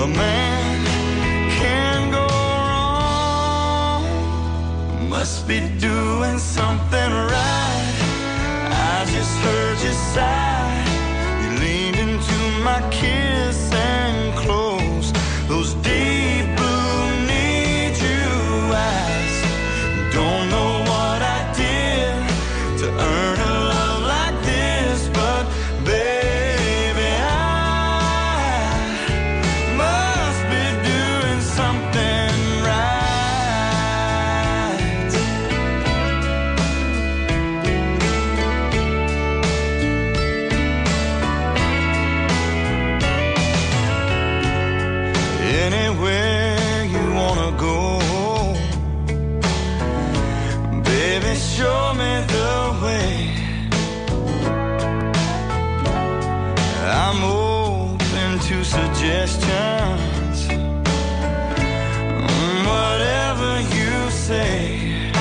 man can go wrong. Must be doing something right. I just heard you sigh. You leaned into my kiss and closed those deep blue need you eyes. Don't know what I did to earn a love like this, but baby, I must be doing something right. Anywhere you wanna go, baby, show me the way. I'm open to suggestions, whatever you say.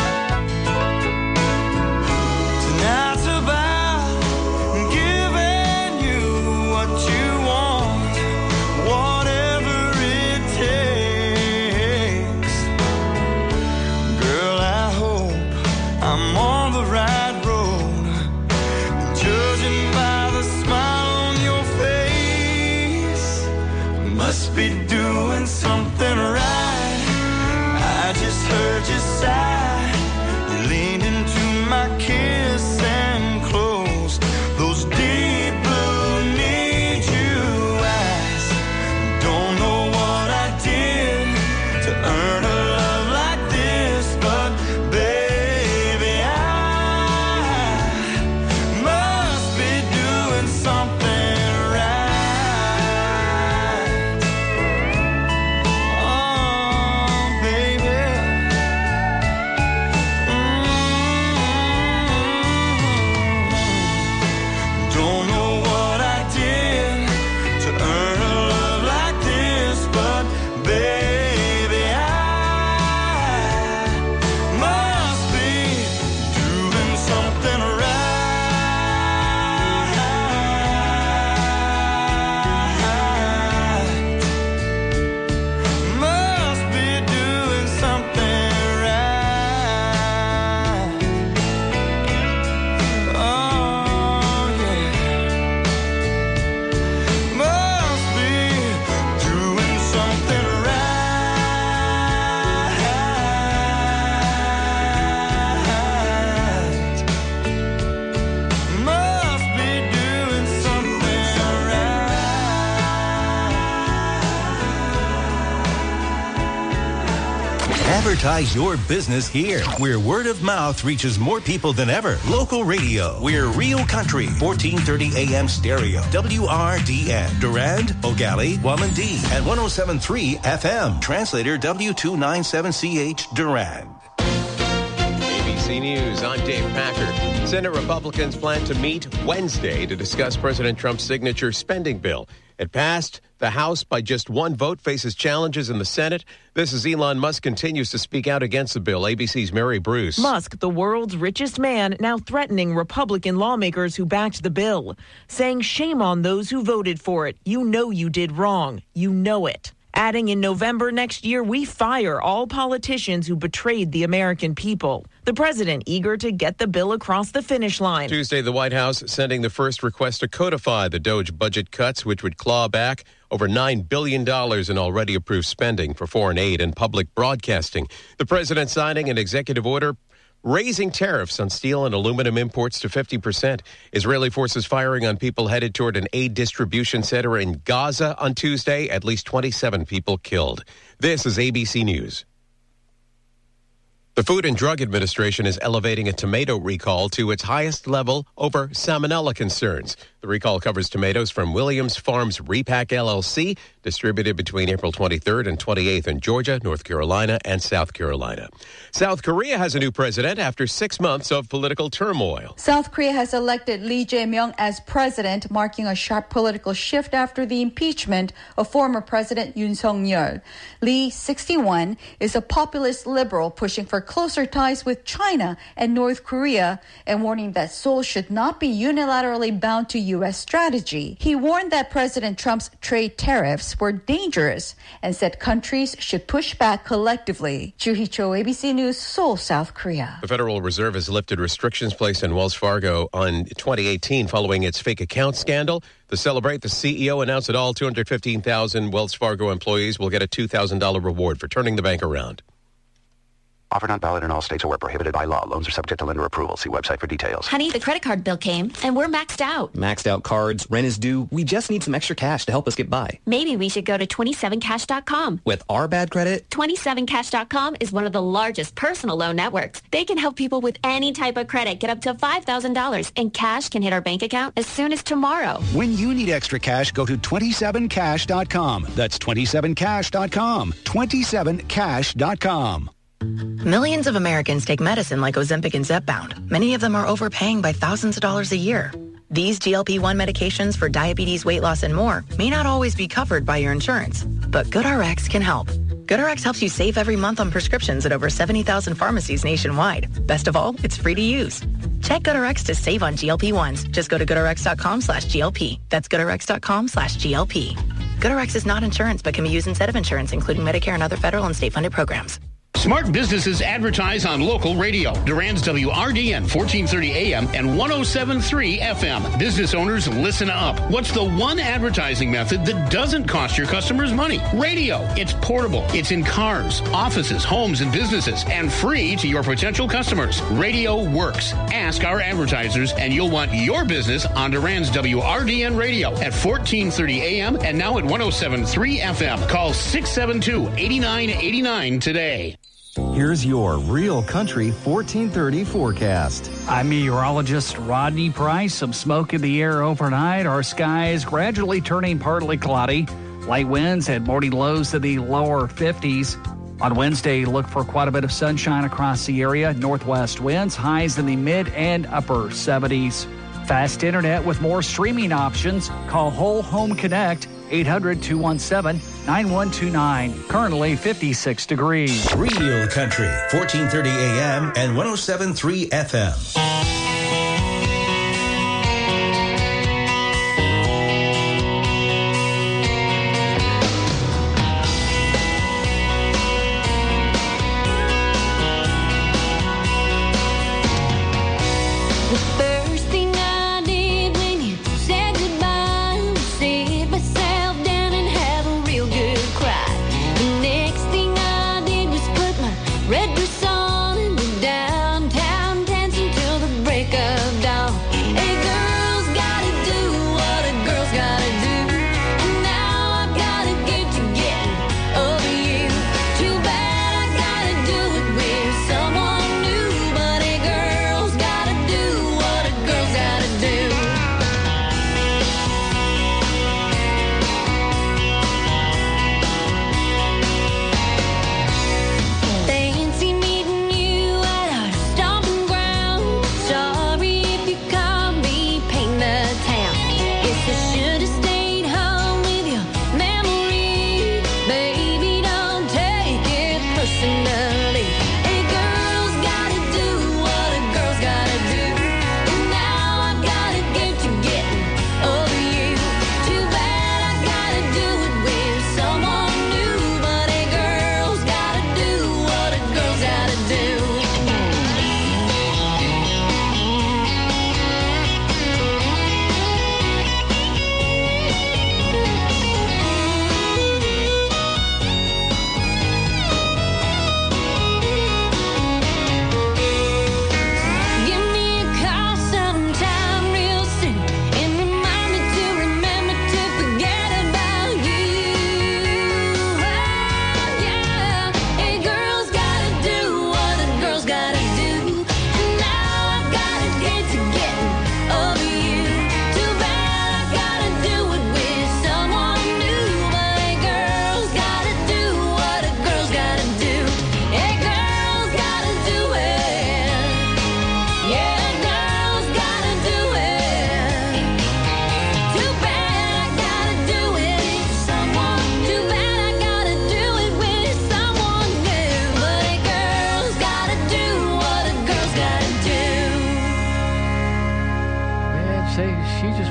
Tonight's about giving you what you want, whatever it takes. Girl, I hope I'm on the right road, judging by the smile on your face. Must be doing something right. I just heard you sigh. You leaned into my kiss and closed those deep blue need you eyes. Don't know what I did to earn a love like this, but baby, I must be doing something right. Oh, baby. Don't know what I did to earn a love like this, but baby, I must be doing something right. Must be doing something right. Oh, yeah. Must be doing something right. Must be doing something right. Advertise your business here, where word of mouth reaches more people than ever. Local radio. We're Real Country, 1430 AM stereo. WRDN. Durand, Ogali, Wamandee, and 107.3 FM. Translator W297CH Durand. ABC News, I'm Dave Packer. Senate Republicans plan to meet Wednesday to discuss President Trump's signature spending bill. It passed the House by just one vote, faces challenges in the Senate. This is Elon Musk continues to speak out against the bill. ABC's Mary Bruce. Musk, the world's richest man, now threatening Republican lawmakers who backed the bill, saying shame on those who voted for it. You know you did wrong. You know it. Adding in November next year, we fire all politicians who betrayed the American people. The president eager to get the bill across the finish line. Tuesday, the White House sending the first request to codify the DOGE budget cuts, which would claw back over $9 billion in already approved spending for foreign aid and public broadcasting. The president signing an executive order raising tariffs on steel and aluminum imports to 50%. Israeli forces firing on people headed toward an aid distribution center in Gaza on Tuesday. At least 27 people killed. This is ABC News. The Food and Drug Administration is elevating a tomato recall to its highest level over salmonella concerns. The recall covers tomatoes from Williams Farms Repack LLC, distributed between April 23rd and 28th in Georgia, North Carolina, and South Carolina. South Korea has a new president after 6 months of political turmoil. South Korea has elected Lee Jae-myung as president, marking a sharp political shift after the impeachment of former President Yoon Suk-yeol. Lee, 61, is a populist liberal pushing for closer ties with China and North Korea and warning that Seoul should not be unilaterally bound to U.S. strategy. He warned that President Trump's trade tariffs were dangerous and said countries should push back collectively. Ju Hee-cho, ABC News, Seoul, South Korea. The Federal Reserve has lifted restrictions placed on Wells Fargo in 2018 following its fake account scandal. To celebrate, the CEO announced that all 215,000 Wells Fargo employees will get a $2,000 reward for turning the bank around. Offer not valid in all states or where prohibited by law. Loans are subject to lender approval. See website for details. Honey, the credit card bill came, and we're maxed out. Maxed out cards, rent is due. We just need some extra cash to help us get by. Maybe we should go to 27cash.com. With our bad credit? 27cash.com is one of the largest personal loan networks. They can help people with any type of credit get up to $5,000, and cash can hit our bank account as soon as tomorrow. When you need extra cash, go to 27cash.com. That's 27cash.com. 27cash.com. Millions of Americans take medicine like Ozempic and Zepbound. Many of them are overpaying by thousands of dollars a year. These GLP-1 medications for diabetes, weight loss, and more may not always be covered by your insurance, but GoodRx can help. GoodRx helps you save every month on prescriptions at over 70,000 pharmacies nationwide. Best of all, it's free to use. Check GoodRx to save on GLP-1s. Just go to GoodRx.com/GLP. That's GoodRx.com/GLP. GoodRx is not insurance, but can be used instead of insurance, including Medicare and other federal and state-funded programs. Smart businesses advertise on local radio. Durand's WRDN 1430 AM and 107.3 FM. Business owners, listen up. What's the one advertising method that doesn't cost your customers money? Radio. It's portable. It's in cars, offices, homes, and businesses, and free to your potential customers. Radio works. Ask our advertisers, and you'll want your business on Durand's WRDN radio at 1430 AM and now at 107.3 FM. Call 672-8989 today. Here's your Real Country 1430 forecast. I'm meteorologist Rodney Price. Some smoke in the air overnight. Our skies gradually turning partly cloudy. Light winds and morning lows in the lower 50s. On Wednesday, look for quite a bit of sunshine across the area. Northwest winds, highs in the mid and upper 70s. Fast internet with more streaming options. Call Whole Home Connect, 800-217-9129. Currently 56 degrees. Real Country, 1430 AM and 107.3 FM. Red boots on and downtown dancing till the break.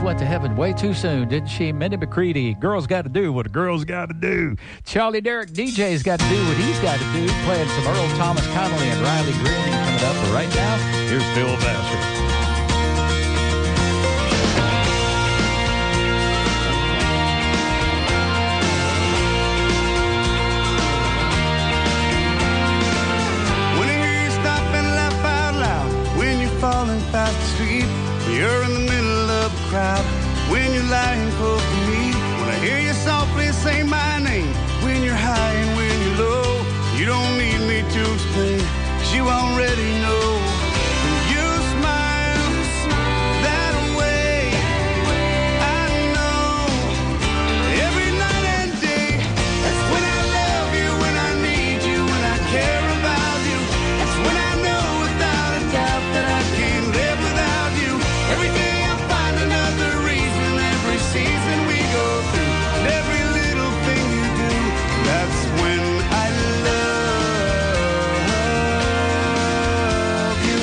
went to heaven way too soon, didn't she? Minnie McCready, girls got to do what a girl's got to do. Charlie Derrick, DJ's got to do what he's got to do. Playing some Earl Thomas Connolly and Riley Green coming up. But right now, here's Phil Vassar. Falling past the street, you're in the middle of a crowd. When you're lying close to me, when I hear you softly say my name. When you're high and when you're low, you don't need me to explain, 'cause you already know. When you smile that way, I know every night and day. That's when I love you, when I need you, when I care about you. That's when I know without a doubt that I can't live without you. Every day I find another reason, every season we go through, and every little thing you do, that's when I love you.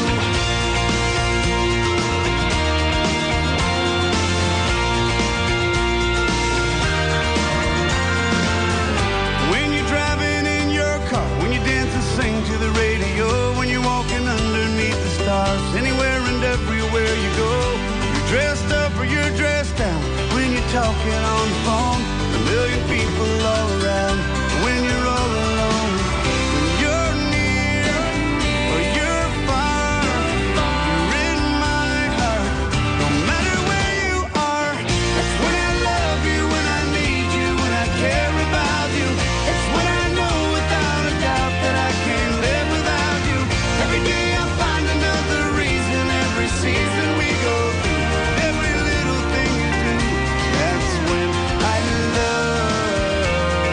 When you're driving in your car, when you dance and sing to the radio, when you're walking underneath the stars, anywhere and everywhere you go, you're dressed up or you're dressed down, when you're talking on the phone, a million people all around, when you're all alone, when you're near or you're far, you're in my heart, no matter where you are. That's when I love you, when I need you, when I care about you. It's when I know without a doubt that I can't live without you. Every day I find another reason, every season we go through, every little thing you do, that's when I love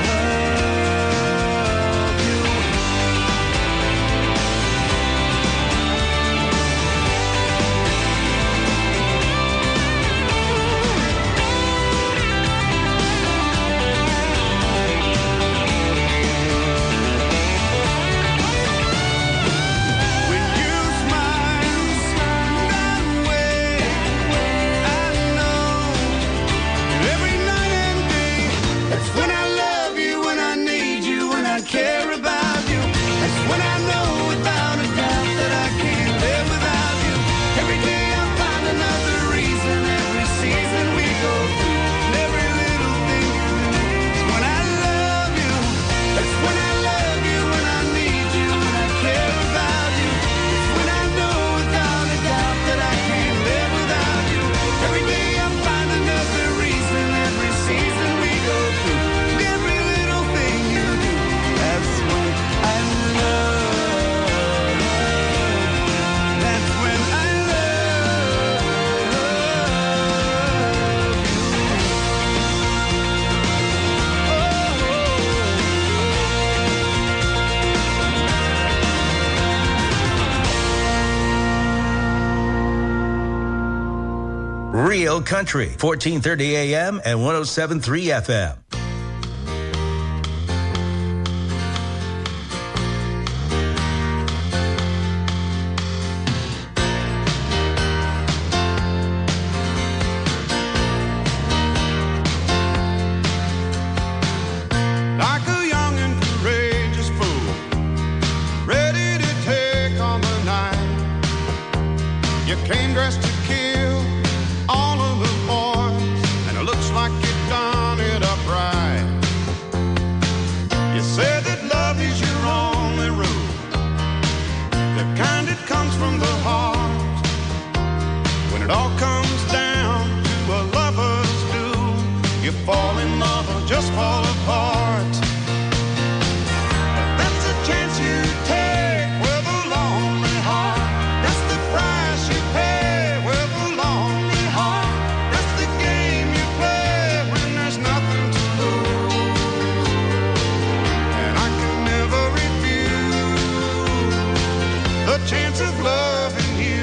you. When you smile that way, I know every night and day. That's when I love you, when I need you, when I care about you. That's when I know without a doubt that I can't live without you. Every day I find another reason, every season we go through, and every little thing you do. It's when I love you. That's when I love you, when I need you, when I care about you. It's when I know without a doubt that I can't live without you. Every day I find another reason, every season we go through, and every little thing you do. That's when I love. That's when I love Real Country, 1430 AM and 107.3 FM. Like a young and courageous fool, ready to take on the night. You came dressed to kill all of the boys, and it looks like you've done it up right. You said that love is your only rule, the kind that comes from the heart. When it all comes down to a lover's duel, you fall in love or just fall apart. But that's a chance you take with a lonely heart. That's the price you pay with a lonely heart. That's the game you play when there's nothing to lose. And I can never refuse the chance of loving you.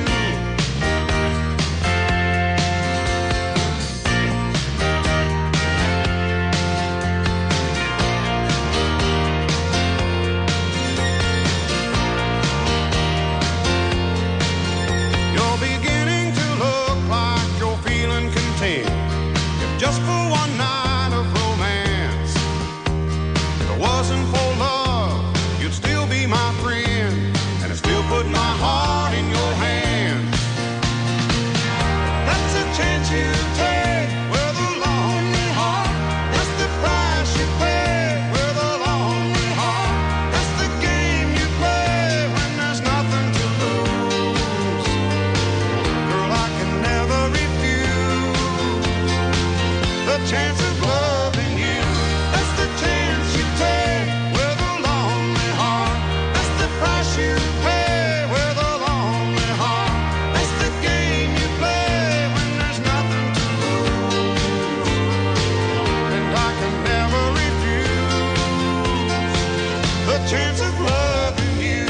wasn't for love, you'd still be my friend, and I still put my heart in your hands. That's a chance you take with a lonely heart. That's the price you pay with a lonely heart. That's the game you play when there's nothing to lose. Girl, I can never refuse the chance of loving you. That's the chance you take with a lonely heart. That's the price you pay with a lonely heart. That's the game you play when there's nothing to lose. And I can never refuse the chance of loving you.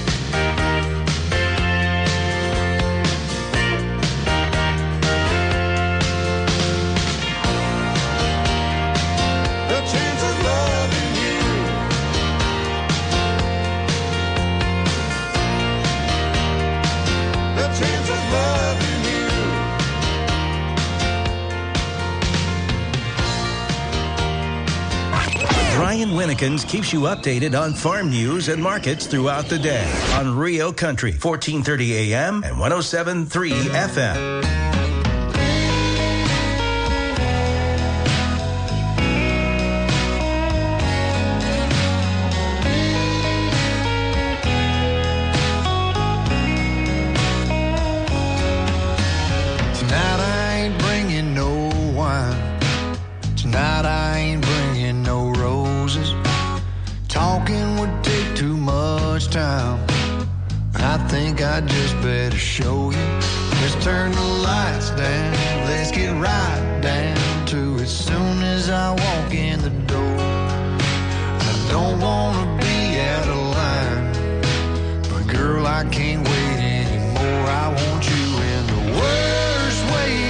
The chance of loving you. The chance of loving you. Brian Winnekins keeps you updated on farm news and markets throughout the day on Rio Country, 1430 AM and 107.3 FM. Tonight I ain't bringing no wine. Tonight I ain't bringing no roses. Talking would take too much time. I think I just better show you. Let's turn the lights down. Let's get right down to it. Soon as I walk in the door, I don't wanna be out of line, but girl, I can't wait anymore. I want you in the worst way.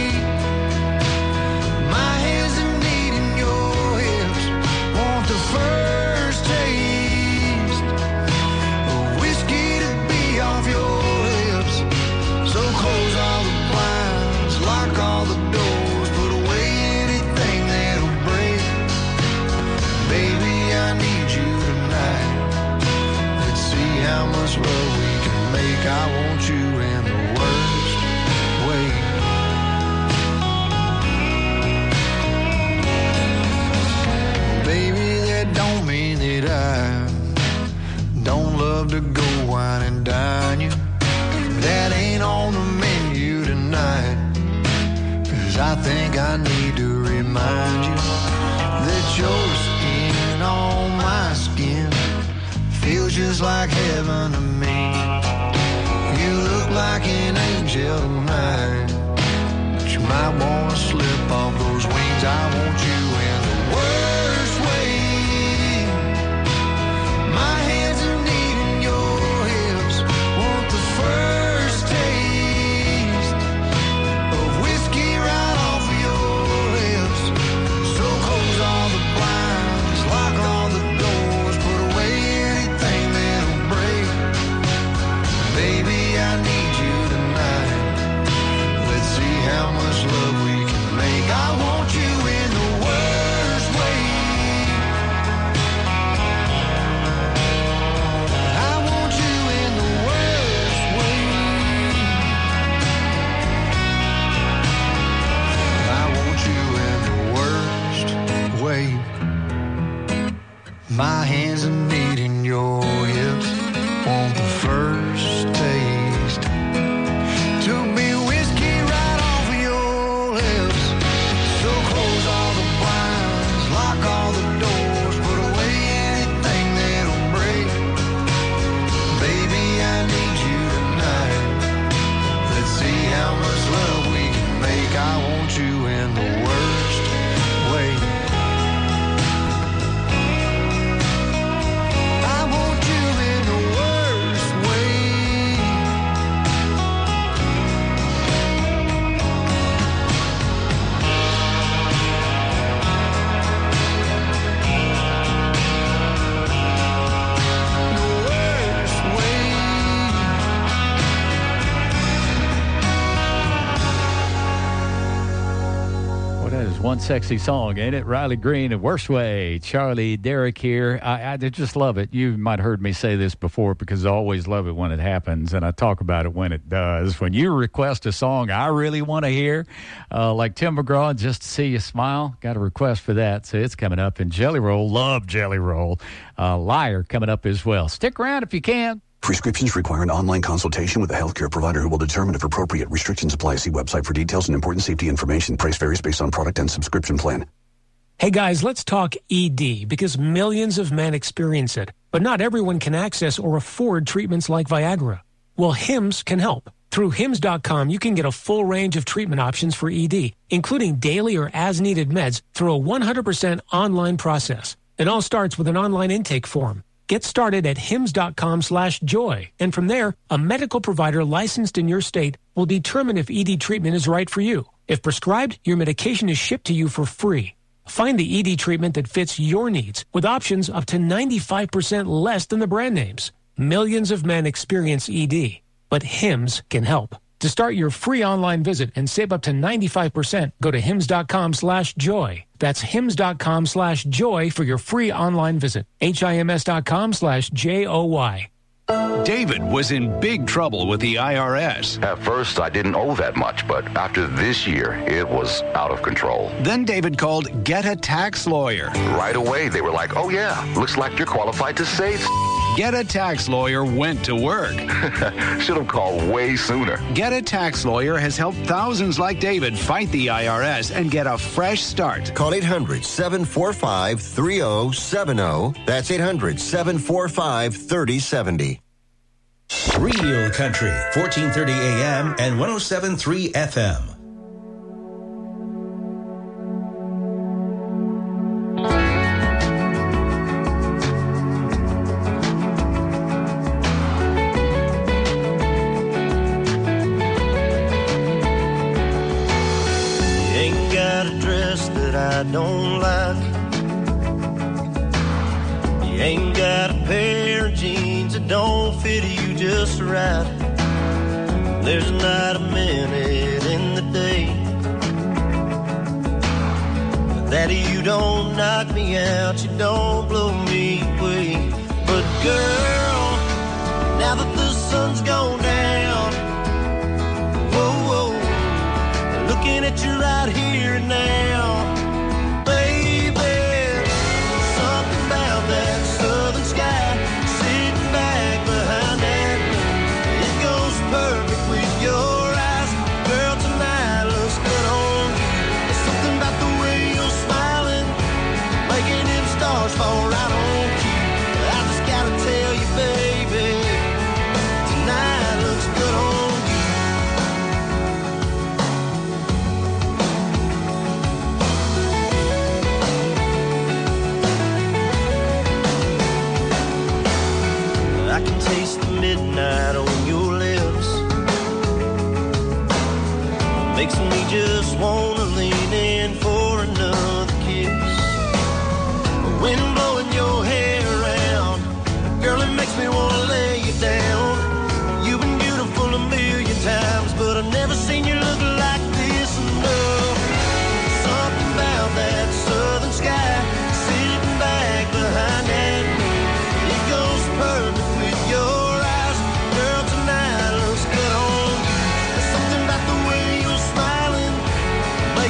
My hands are needing your hips. Want the first taste of whiskey to be off your lips. So close all the blinds, lock all the doors, put away anything that'll break. Baby, I need you tonight. Let's see how much love we can make. I want you in the worst way. Baby, that don't mean that I don't love to go wine and dine you. That ain't on the menu tonight. 'Cause I think I need to remind you that your skin on my skin feels just like heaven to me. You look like an angel tonight, but you might want to slip off those wings. I want you in the worst way. My hands are needing your hips. Want the first taste of whiskey right off of your lips. So close all the blinds, lock all the doors, put away anything that'll break. Baby, I need you tonight. Let's see how much love we can make. I want you in the worst way. I want you in the worst way. I want you in the worst way. My hands are needing your hips. Want the first taste to be whiskey right off of your lips. So close all the blinds, lock all the doors, put away anything that'll break. Baby, I need you tonight. Let's see how much love we can make. I want you in the worst way. I want you in the worst way. is one sexy song, ain't it? Riley Green and Worst Way. Charlie Derrick here. I just love it. You might have heard me say this before because I always love it when it happens, and I talk about it when it does. When you request a song I really want to hear, like Tim McGraw, Just to See You Smile, got a request for that, so it's coming up. And Jelly Roll, love Jelly Roll. Liar coming up as well. Stick around if you can. Prescriptions require an online consultation with a healthcare provider who will determine if appropriate. Restrictions apply. See website for details and important safety information. Price varies based on product and subscription plan. Hey guys, let's talk ED because millions of men experience it, but not everyone can access or afford treatments like Viagra. Well, Hims can help. Through Hims.com, you can get a full range of treatment options for ED, including daily or as-needed meds through a 100% online process. It all starts with an online intake form. Get started at hims.com/joy, and from there, a medical provider licensed in your state will determine if ED treatment is right for you. If prescribed, your medication is shipped to you for free. Find the ED treatment that fits your needs with options up to 95% less than the brand names. Millions of men experience ED, but Hims can help. To start your free online visit and save up to 95%, go to hims.com/joy. That's hims.com/joy for your free online visit. HIMS.com/JOY. David was in big trouble with the IRS. At first, I didn't owe that much, but after this year, it was out of control. Then David called Get a Tax Lawyer. Right away, they were like, oh yeah, looks like you're qualified to save. Get a Tax Lawyer went to work. Should have called way sooner. Get a Tax Lawyer has helped thousands like David fight the IRS and get a fresh start. Call 800-745-3070. That's 800-745-3070. Real Country, 1430 AM and 107.3 FM. I don't like. You ain't got a pair of jeans that don't fit you just right. There's not a minute in the day that you don't knock me out, you don't blow me away. But girl, now that the sun's gone down, whoa, whoa, looking at you right here and now. Fall right on cue. I just gotta tell you, baby, tonight looks good on you. I can taste the midnight on your lips. Makes me just wanna lean in for another kiss. Wind blowing your hair around, girl, it makes me want to lay you down. You've been beautiful a million times, but I've never seen you look like this enough. Something about that southern sky, sitting back behind that moon. It goes perfect with your eyes, girl, tonight looks good on you. There's something about the way you're smiling,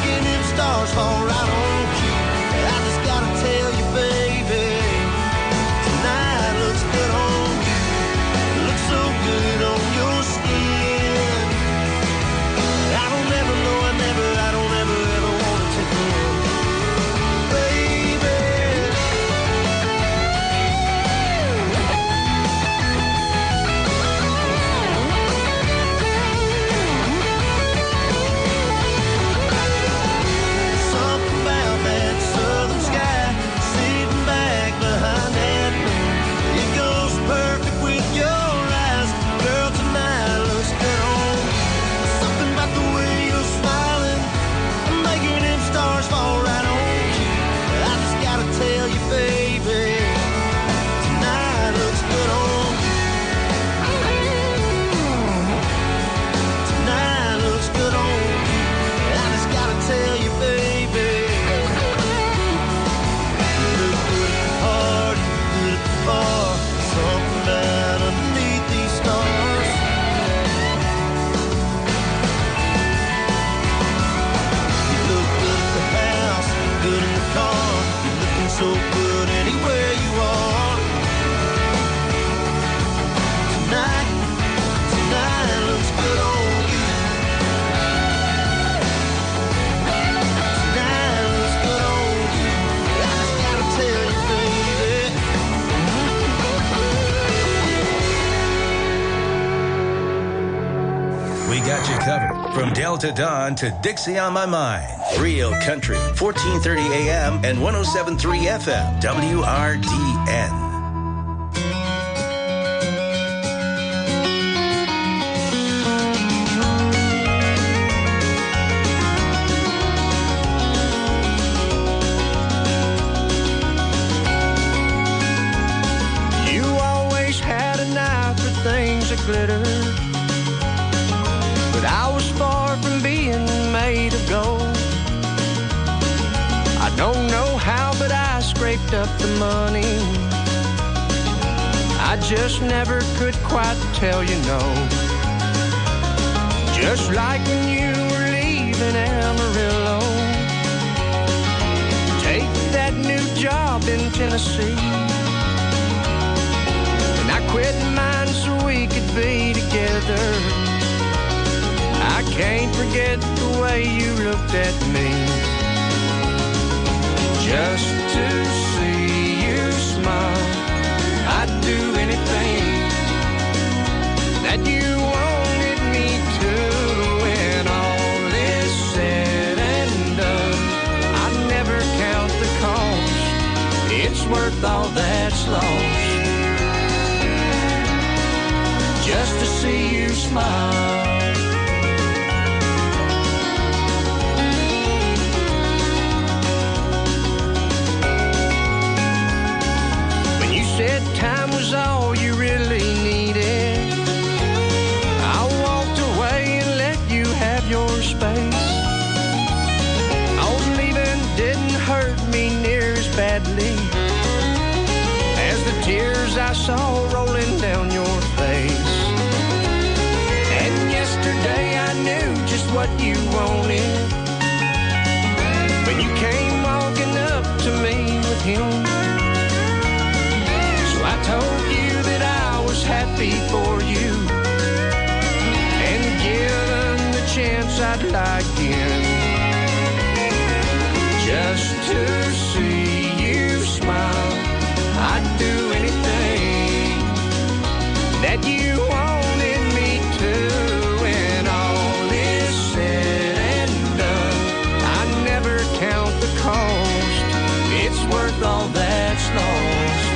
covered. From Delta Dawn to Dixie on My Mind. Real Country, 1430 AM and 107.3 FM, WRDN. Glitter, but I was far from being made of gold. I don't know how, but I scraped up the money. I just never could quite tell you no. Just like when you were leaving Amarillo, take that new job in Tennessee. I quit mine so we could be together. I can't forget the way you looked at me. Just to see you smile, I'd do anything that you wanted me to. When all is said and done, I'd never count the cost. It's worth all that's lost. Just to see you smile. When you said time was all you really needed, I walked away and let you have your space. Oh, leaving didn't hurt me near as badly as the tears I saw rolling down your face. Yesterday I knew just what you wanted when you came walking up to me with him. So I told you that I was happy for you, and given the chance I'd like in, just to see you smile. I'd do anything that you wanted me to. It's worth all that's lost.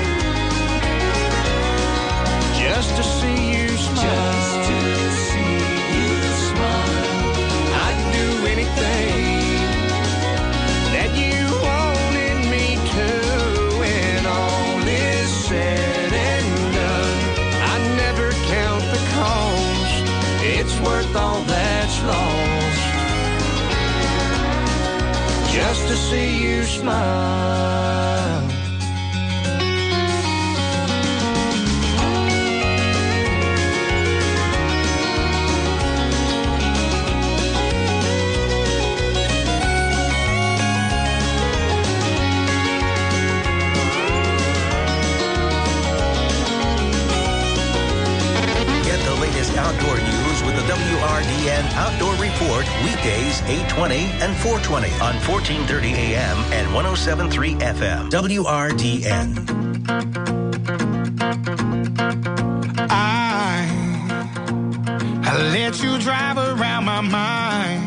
Just to see you smile. Just to see you smile. I'd do anything that you wanted me to. When all is said and done, I never count the cost. It's worth all that's lost. Just to see you smile. Get the latest outdoor news with the WRDN Outdoor Report weekdays 8:20 and 4:20 on 1430 AM and 107.3 FM. WRDN. I let you drive around my mind.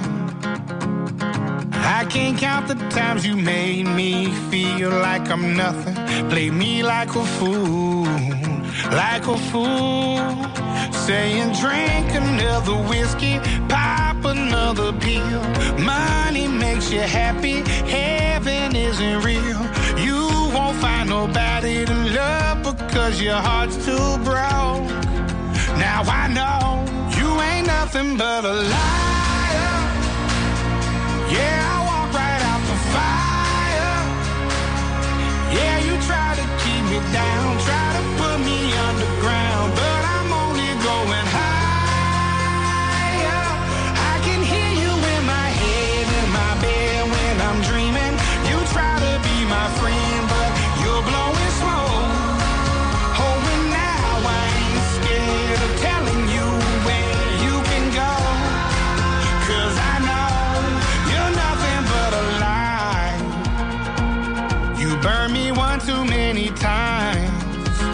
I can't count the times you made me feel like I'm nothing. Played me like a fool, like a fool. Saying drink another whiskey, pop another pill. Money makes you happy, heaven isn't real. You won't find nobody to love because your heart's too broke. Now I know you ain't nothing but a liar. Yeah, I walk right out the fire. Yeah, you try to keep me down, try to put me underground, but I'm only going higher. I can hear you in my head, in my bed when I'm dreaming. You try to be my friend, but you're blowing smoke. Oh, and now I ain't scared of telling you where you can go, 'cause I know you're nothing but a lie. You burned me one too many times.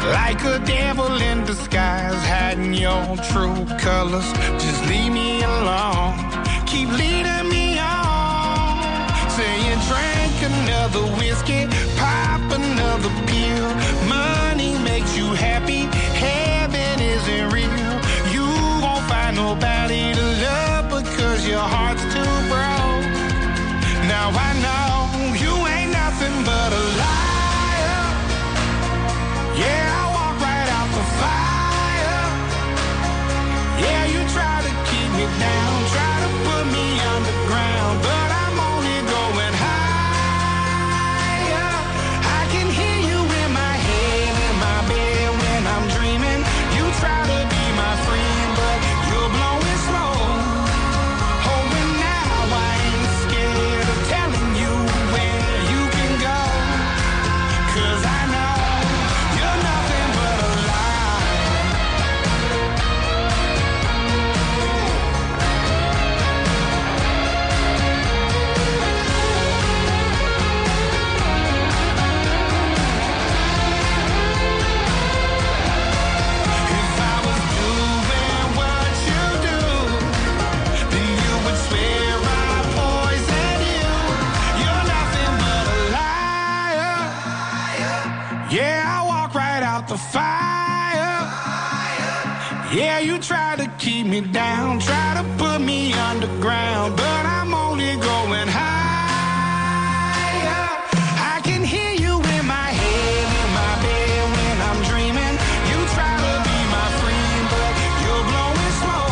like a devil in disguise, hiding your true colors. Just leave me alone. Keep leading me on. Saying drink another whiskey, pop another pill. Money makes you happy, heaven isn't real. You won't find nobody to love because your heart's too broke. Now I know you ain't nothing but a liar. Yeah, I walk right out the fire. Yeah, you try to keep me down, try to put me underground, but I'm only going higher. I can hear you in my head, in my bed when I'm dreaming. You try to be my friend, but you're blowing slow. Oh, and now I ain't scared of telling you where you can go. 'Cause I know you're nothing but a lie. If I was doing what you do, then you would swear I poisoned you. You're nothing but a liar. Yeah, I walk right out the fire. Yeah, you try to keep me down, try to put me underground, but I'm only going higher. I can hear you in my head, in my bed when I'm dreaming. You try to be my friend, but you're blowing slow.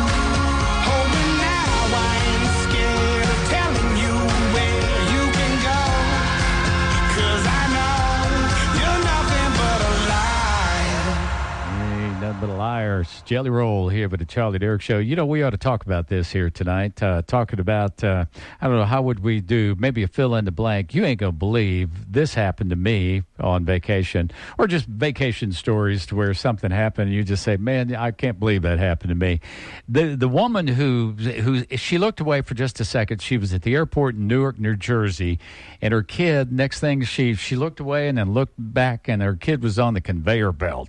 Oh, and now I ain't scared of telling you where you can go. 'Cause I know you're nothing but a liar. Ain't nothing but a liar. It's Jelly Roll here with the Charlie Derrick Show. You know, we ought to talk about this here tonight. Talking about, I don't know, how would we do maybe a fill in the blank. You ain't going to believe this happened to me on vacation, or just vacation stories to where something happened and you just say, man, I can't believe that happened to me. The woman who she looked away for just a second. She was at the airport in Newark, New Jersey, and her kid, next thing she looked away and then looked back, and her kid was on the conveyor belt.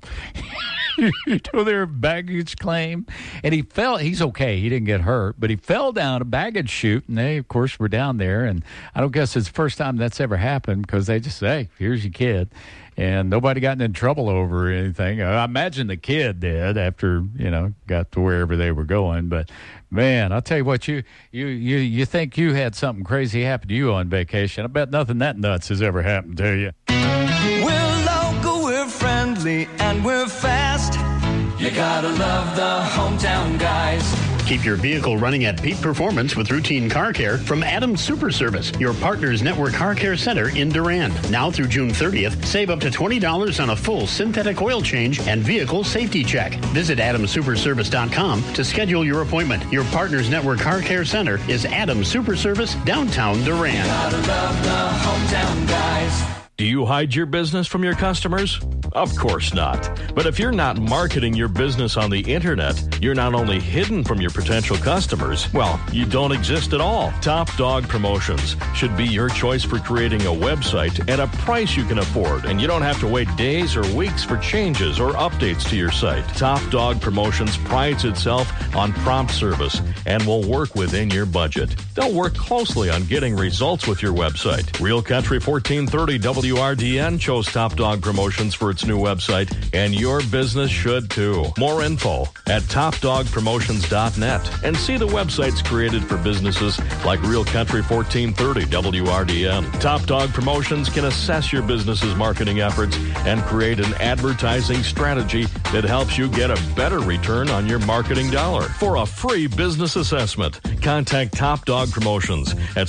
To their baggage claim, and he fell. He's okay, he didn't get hurt, but he fell down a baggage chute, and they of course were down there, and I don't guess it's the first time that's ever happened, because they just say, here's your kid, and nobody got in trouble over anything. I imagine the kid did after, got to wherever they were going. But man, I'll tell you what, you think you had something crazy happen to you on vacation. I bet nothing that nuts has ever happened to you. We're local, we're friendly, and we're fast. You gotta love the hometown guys. Keep your vehicle running at peak performance with routine car care from Adams Super Service, your partner's network car care center in Durand. Now through June 30th, save up to $20 on a full synthetic oil change and vehicle safety check. Visit AdamSuperService.com to schedule your appointment. Your partner's network car care center is Adams Super Service, downtown Durand. Gotta love the hometown guys. Do you hide your business from your customers? Of course not. But if you're not marketing your business on the internet, you're not only hidden from your potential customers, well, you don't exist at all. Top Dog Promotions should be your choice for creating a website at a price you can afford, and you don't have to wait days or weeks for changes or updates to your site. Top Dog Promotions prides itself on prompt service and will work within your budget. They'll work closely on getting results with your website. Real Country 1430 WRDN chose Top Dog Promotions for its new website, and your business should too. More info at topdogpromotions.net, and see the websites created for businesses like Real Country 1430 WRDN. Top Dog Promotions can assess your business's marketing efforts and create an advertising strategy that helps you get a better return on your marketing dollar. For a free business assessment, contact Top Dog Promotions at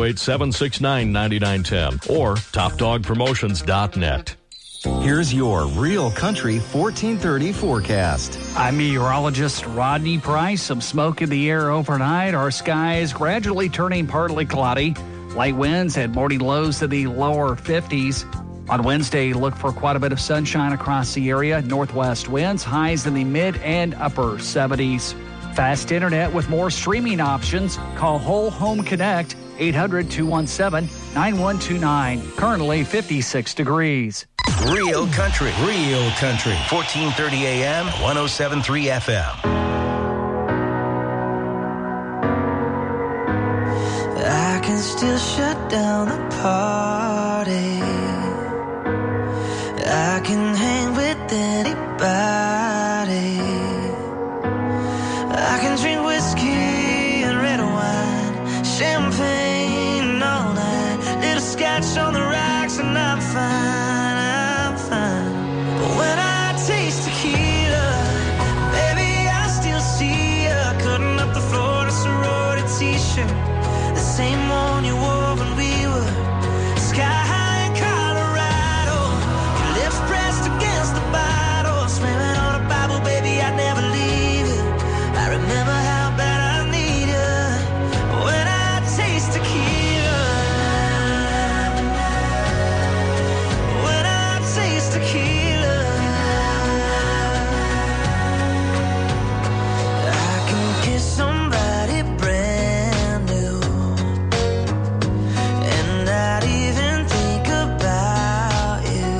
608-769-9910 or topdogpromotions.net. Here's your Real Country 1430 forecast. I'm meteorologist Rodney Price. Some smoke in the air overnight. Our skies gradually turning partly cloudy. Light winds at morning lows to the lower 50s. On Wednesday, look for quite a bit of sunshine across the area. Northwest winds, highs in the mid and upper 70s. Fast internet with more streaming options. Call Whole Home Connect 800-217-9129. Currently 56 degrees. Real country. 1430 AM, 107.3 FM. I can still shut down the party. I can hang with anybody. I can drink whiskey and red wine, champagne all night, little scotch on the rocks, and I'm fine, I'm fine. But when I taste tequila, baby, I still see you cutting up the floor in a sorority t-shirt, the same one you wore when we were sky high in Colorado. Your lips pressed against the bottle, slamming on a Bible, baby, I'd never leave it. I remember how bad I need you when I taste tequila. When I taste tequila, I can kiss somebody brand new and not even think about you.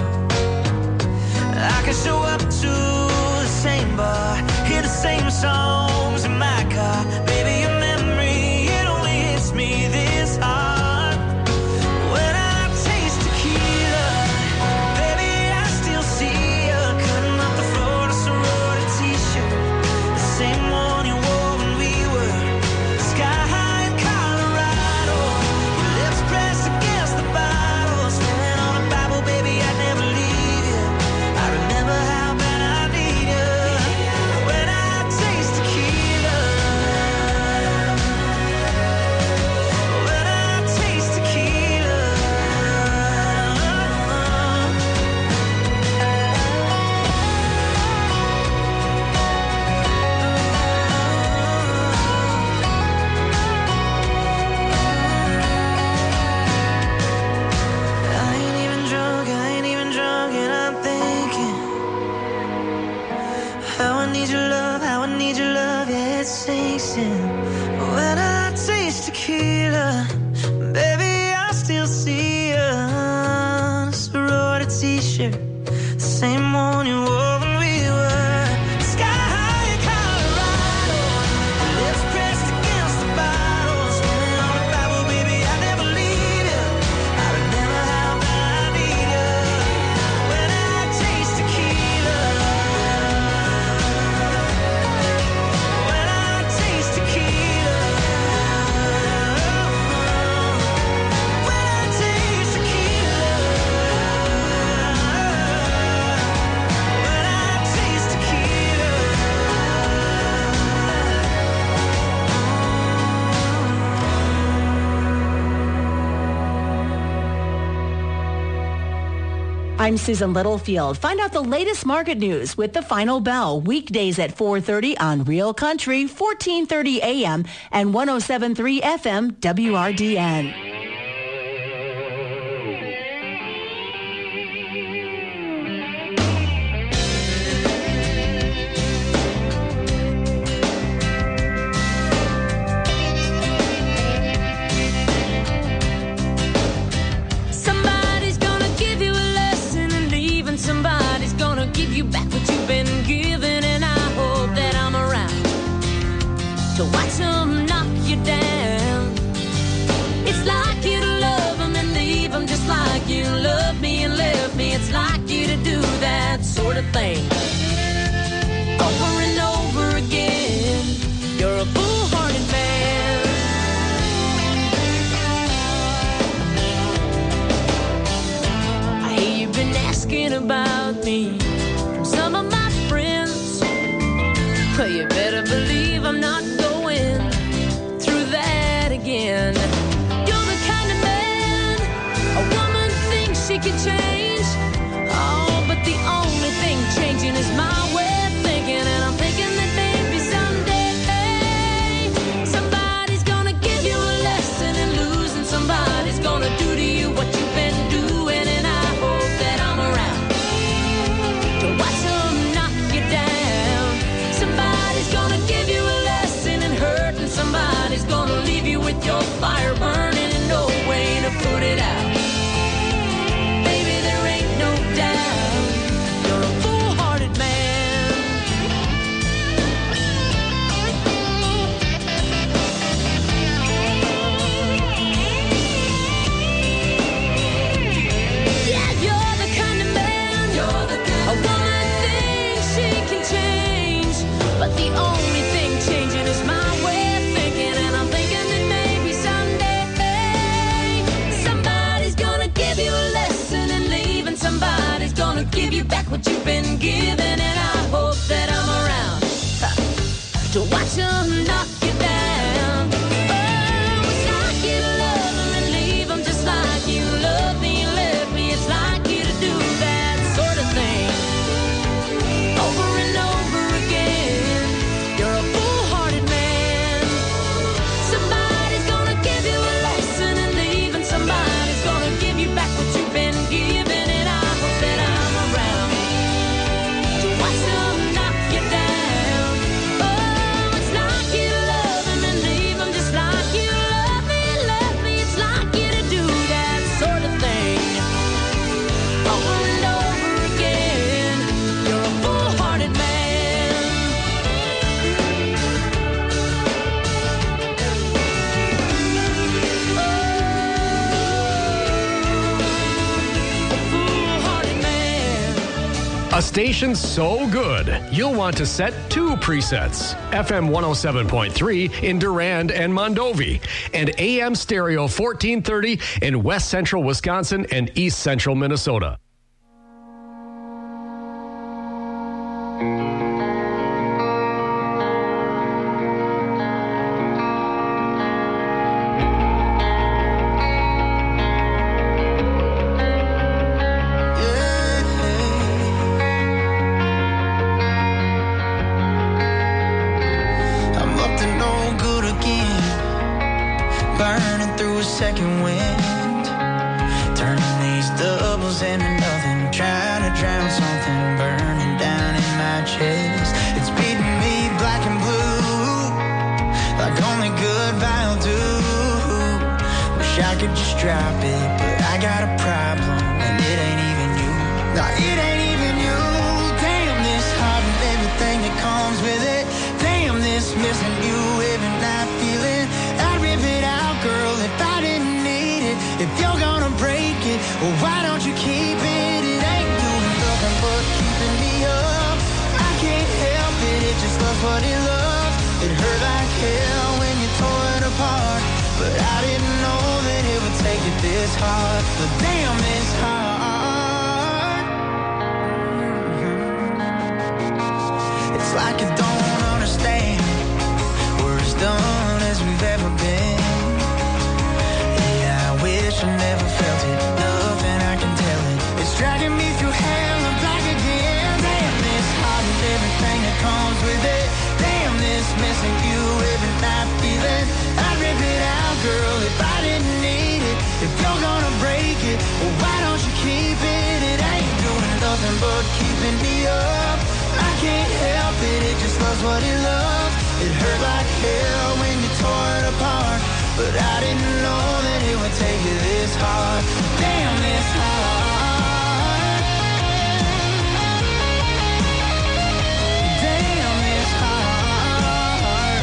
I can show up to the same bar, hear the same songs in my car. Baby, your memory, it only hits me this hard. When I taste tequila, baby, I still see you cutting up the floor in a sorority t-shirt, the same one you wore when we were sky high in Colorado. Your lips pressed against the bottle, swimming on a Bible, baby, I'd never leave you. I remember how bad I need you when I taste tequila. When I taste tequila. I ain't even drunk, and I'm thinking how I need your love, yeah, it sinks in. When I taste tequila, baby, I still see you on a sorority t-shirt, the same one you wore when we were sky high in Colorado. Your lips pressed against the bottle, swimming on a Bible, baby, I never leave you. I remember how bad I need you when I taste tequila. When I taste tequila. When I taste tequila. When I taste tequila. I'm Susan Littlefield. Find out the latest market news with the Final Bell weekdays at 4:30 on Real Country, 1430 AM and 107.3 FM WRDN. Somebody's gonna give you a lesson and leave, and somebody's gonna give you back what you've been given, and I hope that I'm around to watch them knock you down. It's like you to love them and leave them, just like you loved me and left me. It's like you to do that sort of thing over and over again. You're a foolhardy man. I hear you've been asking about me from some of my friends. Well, you better believe I'm not going through that again. You're the kind of man a woman thinks she can change. Oh, but the only thing changing is my way of thinking, and I'm thinking that maybe someday somebody's gonna give you a lesson in losing. Somebody's gonna do to you what you've been doing, and I hope that I'm around you back what you've been given, and I hope that I'm around to watch them knock you down. Oh, it's like you to love them and leave them just like you love me and left me. It's like you to do that sort of thing over and over again. You're a foolhardy man. Somebody's gonna give you a lesson and leave, and somebody's gonna give you back what you've been given, and I hope that I'm around to watch them knock you down. Oh, it's like you to love them and leave them just like you love me and left me. It's like you to do that sort of thing over and over again. You're a foolhardy man. Foolhardy man. A station so good, you'll want to set 2 presets. FM 107.3 in Durand and Mondovi, and AM stereo 1430 in West Central Wisconsin and East Central Minnesota. I'm up to no good again, burning through a second wind, turning these doubles into nothing, trying to drown something burning down in my chest. It's beating me black and blue, like only good vinyl do. Wish I could just drop it, but I got a problem, and it ain't even you. No, it ain't even you. Damn, this heart and everything that comes with it. Damn, this missing you every night feeling. I'd rip it out, girl, if I didn't need it. If you're gonna break it, well, why don't you keep it? It ain't doing nothing but keeping me up. I can't help it, it just loves what it loves. It hurt like hell when you tore it apart, but I didn't know that it would take it this hard. But damn, this hard. It's like you don't understand. We're as done as we've ever been. Yeah, I wish I never felt it. Nothing I can tell it. It's dragging me through hell and back again. Damn, this heart and everything that comes with it. Damn, this missing you every night feeling. I'd rip it out, girl, if I didn't need it. If you're gonna break it, well, why don't you keep it? It ain't doing nothing but keeping me up. I can't help it, it just loves what it loves. It hurt like hell when you tore it apart, but I didn't know that it would take you this hard. Damn, this hard. Damn, this hard.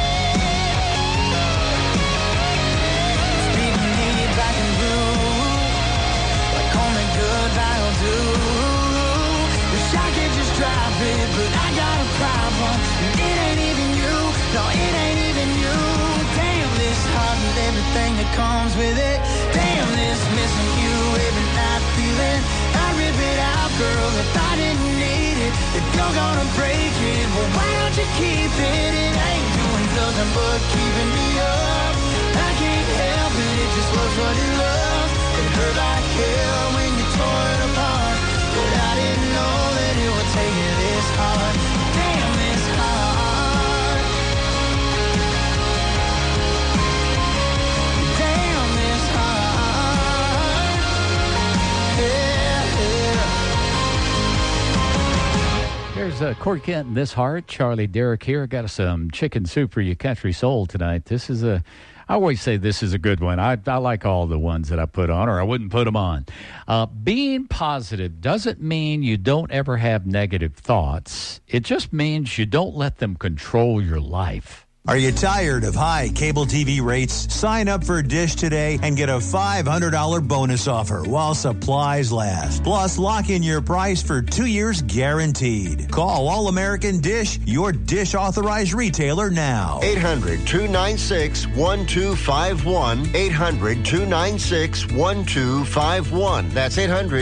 It's beating me black and blue, like only good vinyl do. Wish I could just drop it, but I got a problem. It ain't even you, no, it ain't even you. Damn, this heart and everything that comes with it. Damn, this missing you every night feeling. I'd rip it out, girl, if I didn't need it. If you're gonna break it, well, why don't you keep it? It ain't doing nothing but keeping me up. I can't help it, it just loves what it loves. It hurt like hell when you tore it apart, but I didn't know that it would take it this hard. Damn, this hard. Damn, this hard. Yeah, yeah. There's Corey Kent and This Heart. Charlie Derrick here. Got us some chicken soup for your country soul tonight. This is I always say this is a good one. I like all the ones that I put on, or I wouldn't put them on. Being positive doesn't mean you don't ever have negative thoughts. It just means you don't let them control your life. Are you tired of high cable TV rates? Sign up for Dish today and get a $500 bonus offer while supplies last. Plus, lock in your price for 2 years guaranteed. Call All-American Dish, your Dish authorized retailer now. 800-296-1251. 800-296-1251. That's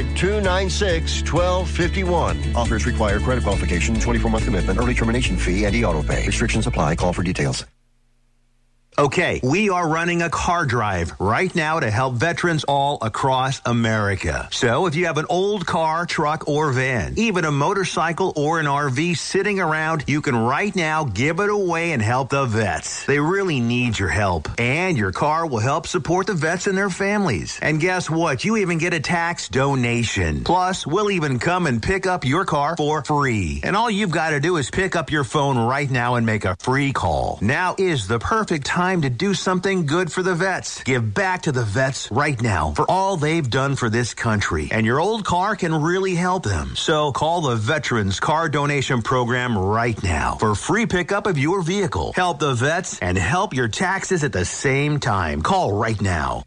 800-296-1251. Offers require credit qualification, 24-month commitment, early termination fee, and e-auto pay. Restrictions apply. Call for details. Okay, we are running a car drive right now to help veterans all across America. So if you have an old car, truck, or van, even a motorcycle or an RV sitting around, you can right now give it away and help the vets. They really need your help. And your car will help support the vets and their families. And guess what? You even get a tax donation. Plus, we'll even come and pick up your car for free. And all you've got to do is pick up your phone right now and make a free call. Now is the perfect time to do something good for the vets. Give back to the vets right now for all they've done for this country. And your old car can really help them. So call the Veterans Car Donation Program right now for free pickup of your vehicle. Help the vets and help your taxes at the same time. Call right now.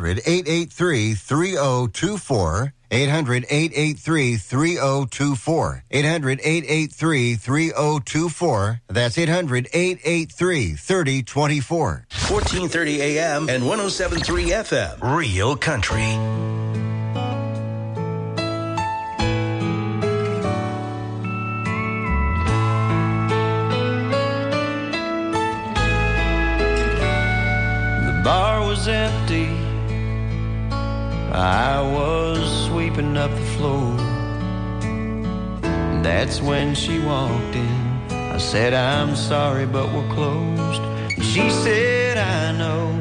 800-883-3024. 800-883-3024. 800-883-3024. That's 800-883-3024. 1430 AM and 107.3 FM. Real Country. The bar was empty. I was sweeping up the floor. That's when she walked in. I said, I'm sorry, but we're closed. And she said, I know,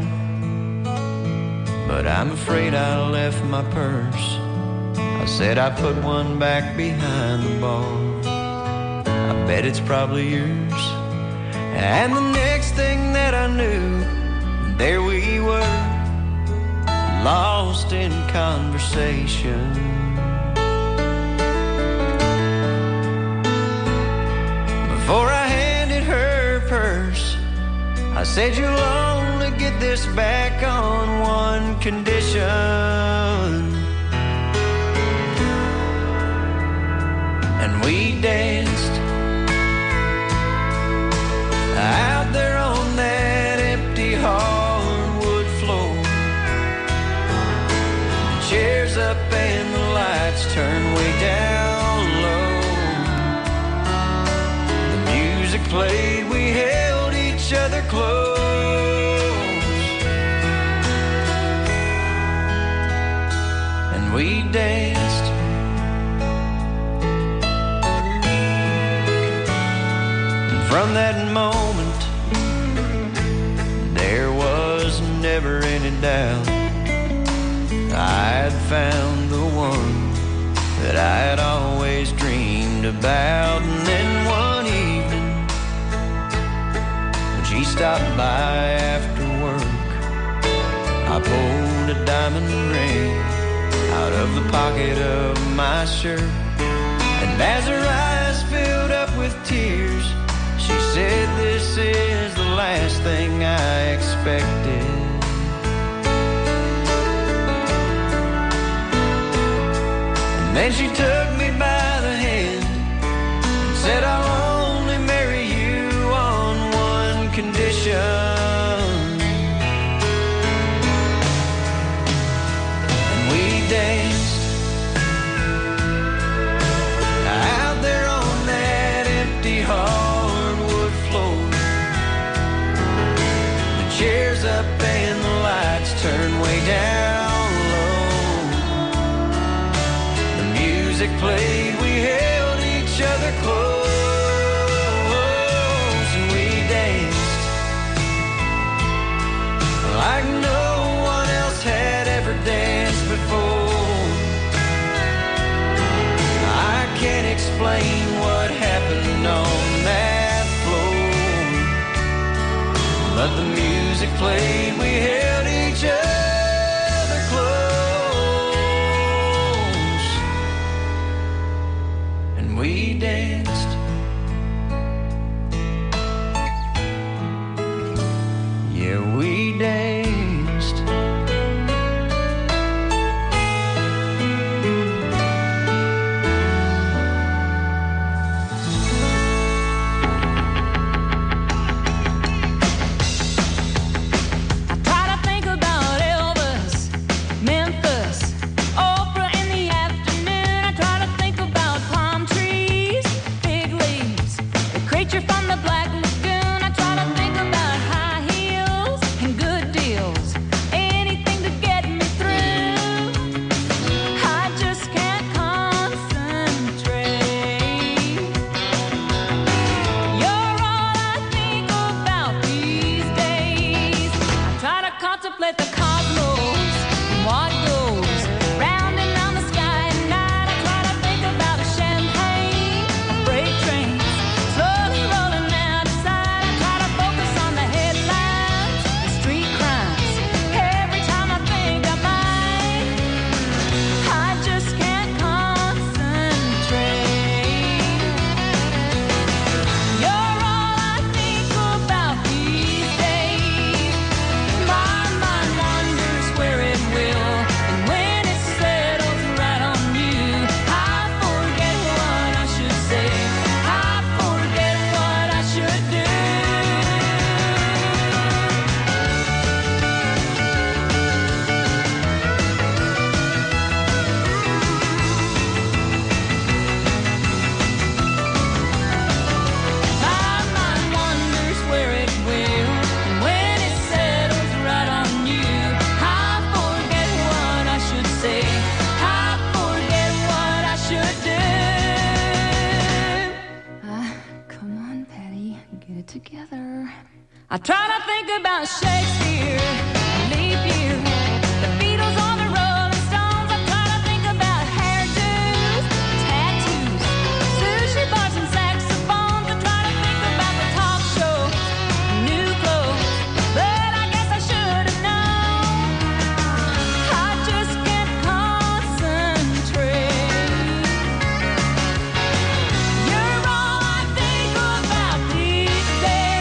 but I'm afraid I left my purse. I said, I put one back behind the bar. I bet it's probably yours. And the next thing that I knew, there we were, lost in conversation. Before I handed her purse, I said, you'll only get this back on one condition. And we danced out there on that empty hardwood floor. Chairs up and the lights turned way down low. The music played, we held each other close, and we danced. And from that moment, there was never any doubt I'd found the one that I'd always dreamed about. And then one evening, when she stopped by after work, I pulled a diamond ring out of the pocket of my shirt. And as her eyes filled up with tears, she said, this is the last thing I expected. Then she took me by the hand and said, I'll only marry you on one condition. And we danced out there on that empty hardwood floor. The chairs up and the lights turned way down. Music played, we held each other close, and we danced like no one else had ever danced before. I can't explain what happened on that floor, but the music played, we held each other close. We danced. where we danced. I try to think about Shakespeare, leap year, the Beatles on the Rolling Stones. I try to think about hairdos, tattoos, sushi bars and saxophones. I try to think about the talk show, new clothes, but I guess I should have known. I just can't concentrate. You're all I think about these days.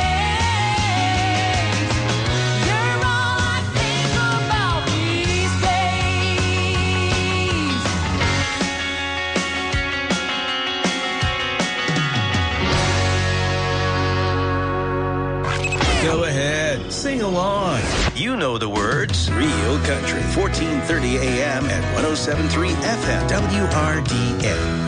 Go ahead, sing along. You know the words. Real Country, 1430 AM at 107.3 FM, WRDN.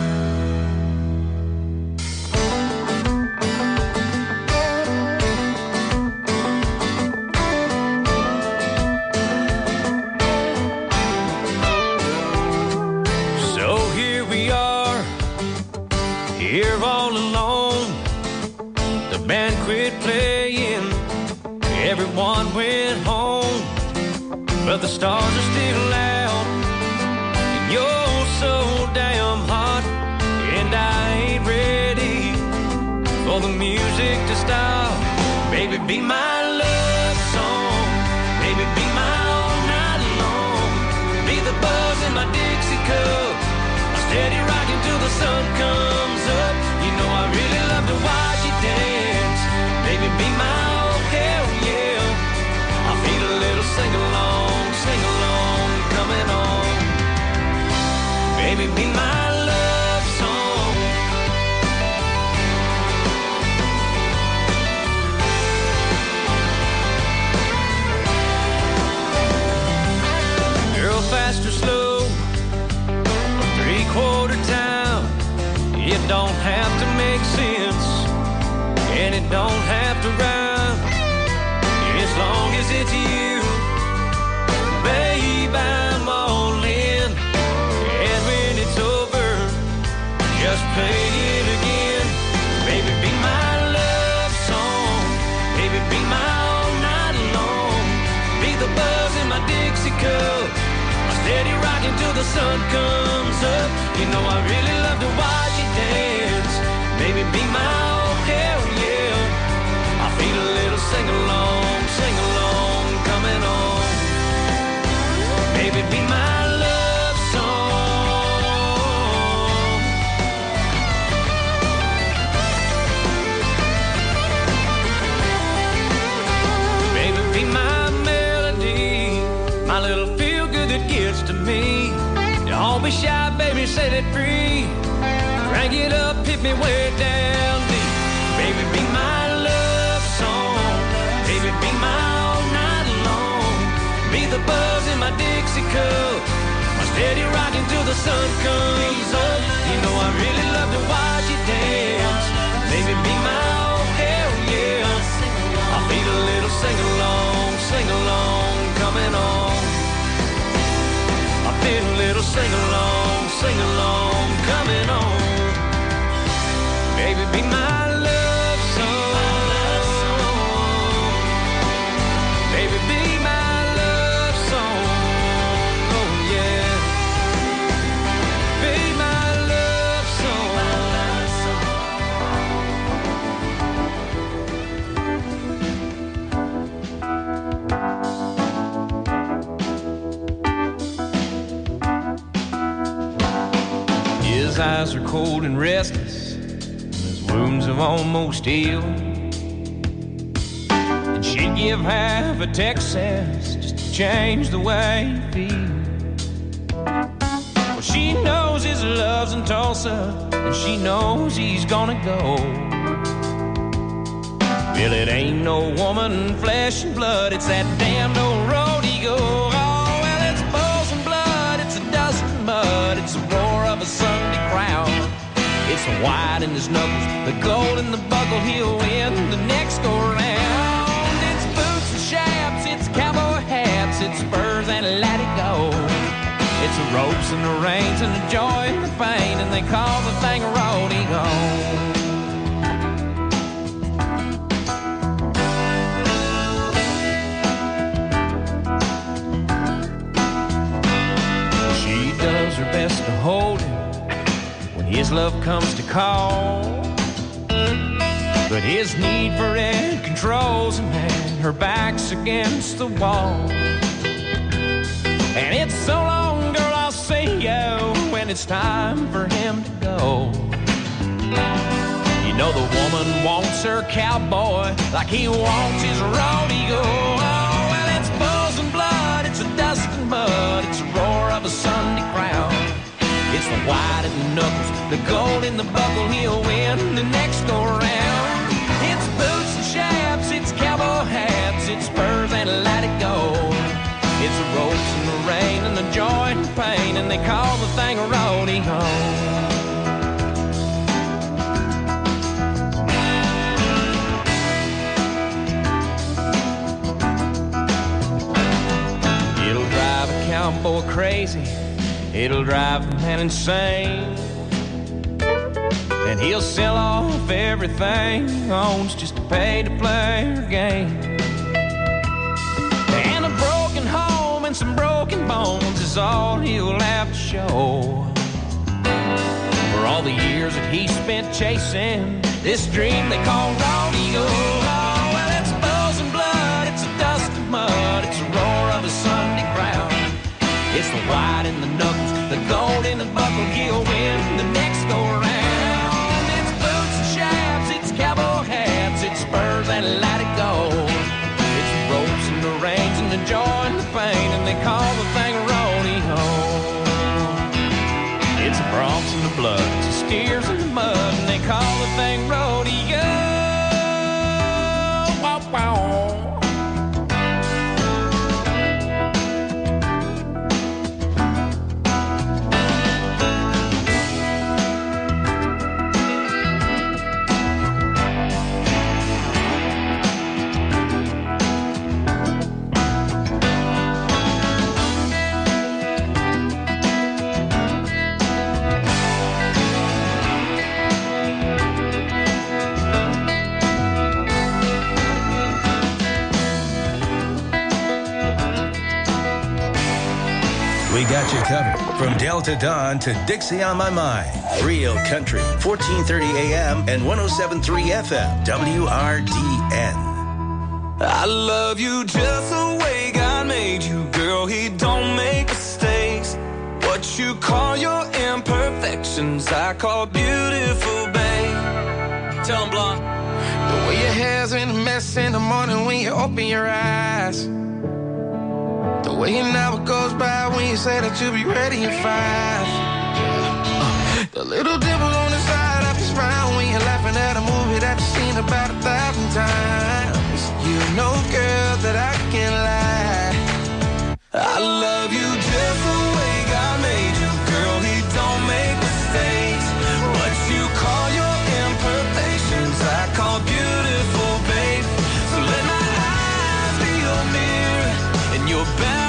Everyone went home, but the stars are still out, and you're so damn hot, and I ain't ready for the music to stop. Baby, be my love song, baby, be my all night long, be the buzz in my Dixie cup, steady rocking till the sun comes up. You know I really love to watch you dance, baby, be my hell yeah. I feel a little sing along, coming on. Baby, be my love song. Girl, fast or slow, 3/4 time. It don't have to make sense, and it don't have to rhyme. As long as it's you, babe, I'm all in. And when it's over, just play it again. Baby, be my love song. Baby, be my all night long. Be the buzz in my Dixie cup, steady rocking till the sun comes up. You know I really love to watch you dance. Baby, be my all hell yeah. I feel a little sing-along, coming on. Baby, be my love song. Baby, be my me set it free. Drag it up, hit me way down deep. Baby, be my love song. Baby, be my all night long. Be the buzz in my Dixie cup. My steady rocking till the sun comes up. You know I really love to watch you dance. Baby, be my all hell yeah. I'll need a little sing along coming on. I feel a little sing along coming on. Baby, be my love song. Baby, be my love song. Oh yeah. Be my love song. His eyes are cold and restless, and his wounds have almost healed. And she'd give half a Texas just to change the way he feels. Well, she knows his love's in Tulsa, and she knows he's gonna go. Well, it ain't no woman, flesh and blood, it's that damned old road he goes. Oh, well, it's bulls and blood, it's a dust and mud, it's the roar of a Sunday crowd. It's the white in his knuckles, the gold in the buckle, he'll win the next go round. It's boots and chaps, it's cowboy hats, it's spurs and let it go. It's the ropes and the reins and the joy and the pain, and they call the thing a rodeo. She does her best to hold him when his love comes to call, but his need for it controls him, and her back's against the wall. And it's so long, girl, I'll see you when it's time for him to go. You know the woman wants her cowboy like he wants his rodeo. Oh, well, it's bulls and blood, it's a dust and mud, it's a roar of a Sunday crowd. It's the white in the knuckles, the gold in the buckle, he'll win the next go round. It's boots and chaps, it's cowboy hats, it's spurs and let it go. It's the ropes and the rain and the joy and the pain, and they call the thing a rodeo. It'll drive a cowboy crazy, it'll drive a man insane, and he'll sell off everything he owns just to pay to play her game. And a broken home and some broken bones is all he'll have to show for all the years that he spent chasing this dream they call rodeo. Oh, well, it's bulls and blood, it's a dust and mud, it's a roar of a Sunday crowd. It's the white in the knuckles, the gold in the buckle, he'll win the next go round. It's boots and chaps, it's cowboy hats, it's spurs and let it go. It's the ropes and the reins and the joy and the pain, and they call the thing a rodeo. It's the broncs and the blood, it's the steers and the mud, and they call the thing rodeo. Wow, wow. We got you covered from Delta Dawn to Dixie on My Mind. Real Country, 1430 AM and 107.3 FM, WRDN. I love you just the way God made you, girl. He don't make mistakes. What you call your imperfections, I call beautiful, babe. Tell him, Blonde. The way your hair's in a mess in the morning when you open your eyes. The way an hour goes by when you say that you'll be ready in 5. Little dimple on the side of your smile when you're laughing at a movie that you've seen about 1,000 times. You know, girl, that I can't lie. I love you just the way God made you, girl. He don't make mistakes. What you call your imperfections, I call beautiful, babe. So let my eyes be your mirror and your back.